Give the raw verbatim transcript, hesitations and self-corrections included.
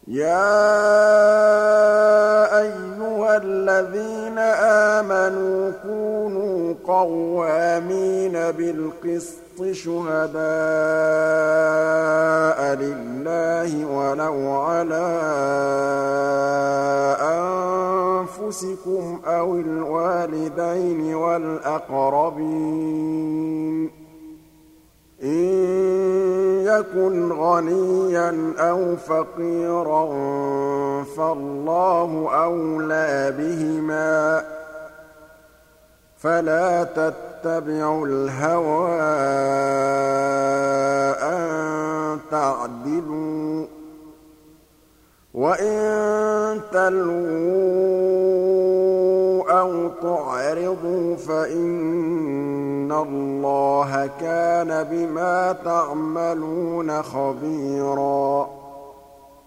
يَا أَيُّهَا الَّذِينَ آمَنُوا كُونُوا قَوَّامِينَ بِالْقِسْطِ شُهَدَاءَ لِلَّهِ وَلَوْ عَلَىٰ أَنفُسِكُمْ أَوِ الْوَالِدَيْنِ وَالْأَقْرَبِينَ ۚ إِن يَكُنْ غَنِيًّا أَوْ فَقِيرًا فَاللَّهُ أَوْلَىٰ بِهِمَا ۖ فَلَا تَتَّبِعُوا الْهَوَىٰ أَن تَعْدِلُوا ۚ وَإِن تَلْوُوا أَوْ تُعْرِضُوا فَإِنَّ اللَّهَ كَانَ بِمَا تَعْمَلُونَ خَبِيرًا